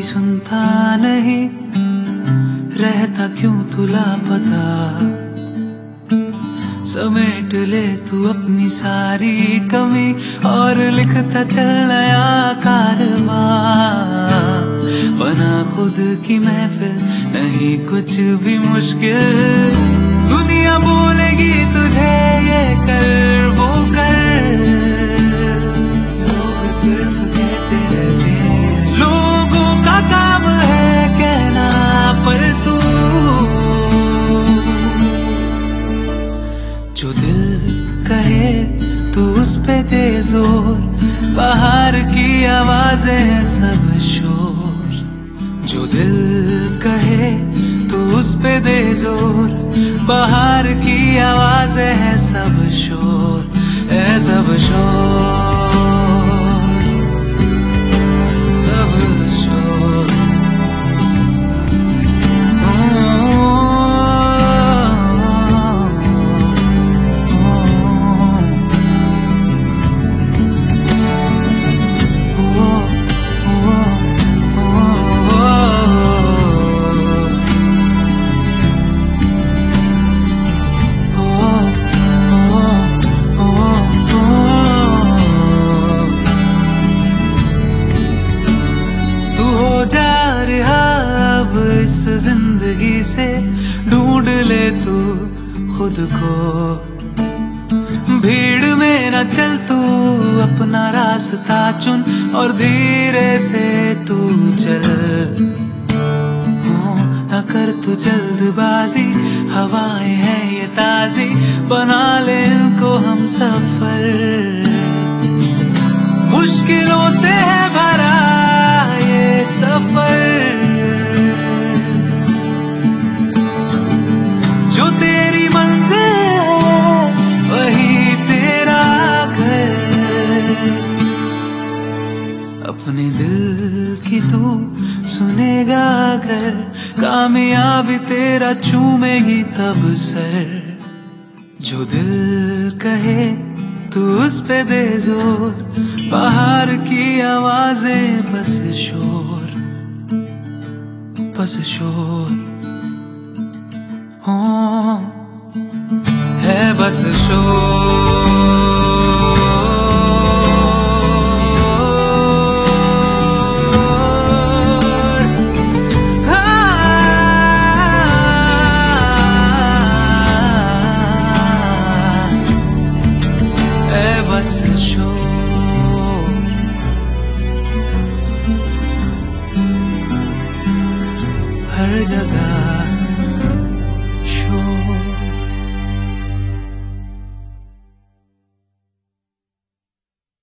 सुनता नहीं, रहता क्यों तू लापता। समेट ले तू अपनी सारी कमी और लिखता चल नया कारवां। बना खुद की महफिल, नहीं कुछ भी मुश्किल। दुनिया बोलेगी तुझे ये कर वो कर, लोग सिर्फ कहते रहते हैं। लोगों का काम है कहना, पर तू जो दिल कहे तू उस पे दे जोर। बाहर की आवाजें हैं सब शोर, जो दिल कहे तू उस पे दे जोर। बाहर की आवाजें हैं सब शोर, है सब शोर, सब शोर। जिंदगी से ढूंढ ले तू खुद को, भीड़ में न चल तू, अपना रास्ता चुन और धीरे से तू चल। न कर तू जल्दबाजी, हवाएं हैं ये ताजी, बना ले इनको हम सफर। मुश्किलों से है भरा ये सफर, जो तेरी मंजिल है वही तेरा घर। अपने दिल की तू सुनेगा अगर, कामयाबी तेरा चूमेगी तब सर। जो दिल कहे तू उस पे दे जोर। बाहर की आवाजें बस शोर, बस शोर है, बस शोर। है बस शोर, हर जगह